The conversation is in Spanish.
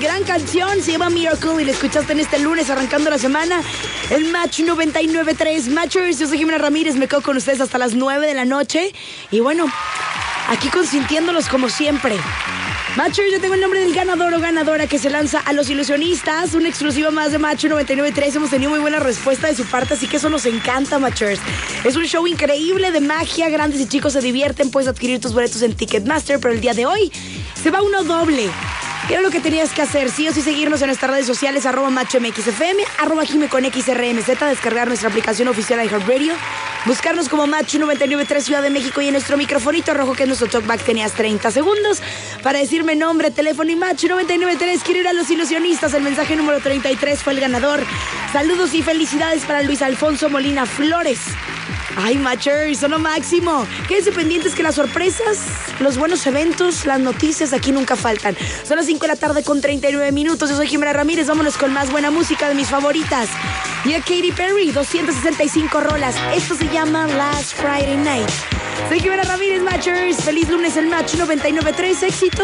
Gran canción, se llama Miracle y la escuchaste en este lunes arrancando la semana. El Match 99.3. Matchers, yo soy Jimena Ramírez, me quedo con ustedes hasta las 9 de la noche. Y bueno, aquí consintiéndolos como siempre. Matchers, yo tengo el nombre del ganador o ganadora que se lanza a Los Ilusionistas, una exclusiva más de Match 99.3. Hemos tenido muy buena respuesta de su parte, así que eso nos encanta, Matchers. Es un show increíble de magia, grandes y chicos se divierten. Puedes adquirir tus boletos en Ticketmaster, pero el día de hoy se va uno doble. Era lo que tenías que hacer, sí o sí seguirnos en nuestras redes sociales, @MatchMXFM, @JimeConXRMZ, descargar nuestra aplicación oficial de iHeartRadio, buscarnos como Match 99.3 Ciudad de México y en nuestro microfonito rojo que es nuestro talkback tenías 30 segundos para decirme nombre, teléfono y Match 99.3. Quiero ir a Los Ilusionistas, el mensaje número 33 fue el ganador. Saludos y felicidades para Luis Alfonso Molina Flores. Ay, Matchers, son lo máximo. Quédense pendientes que las sorpresas, los buenos eventos, las noticias aquí nunca faltan. Son las 5 de la tarde con 39 minutos. Yo soy Jimena Ramírez. Vámonos con más buena música de mis favoritas. Y a Katy Perry, 265 rolas. Esto se llama Last Friday Night. Soy Jimena Ramírez, Matchers. Feliz lunes, el Match 99.3. Éxito.